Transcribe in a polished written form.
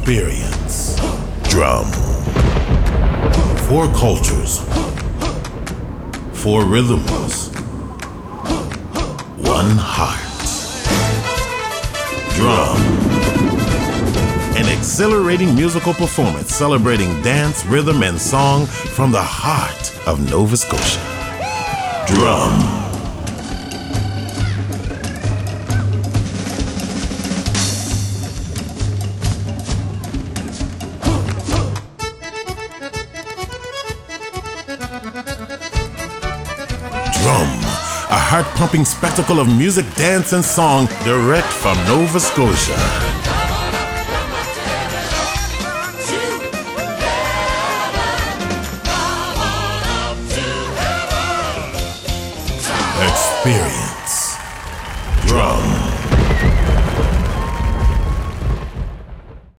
experience. Drum. 4 cultures. 4 rhythms. 1 heart. Drum. An exhilarating musical performance celebrating dance, rhythm, and song from the heart of Nova Scotia. Drum. Drum, a heart-pumping spectacle of music, dance, and song direct from Nova Scotia.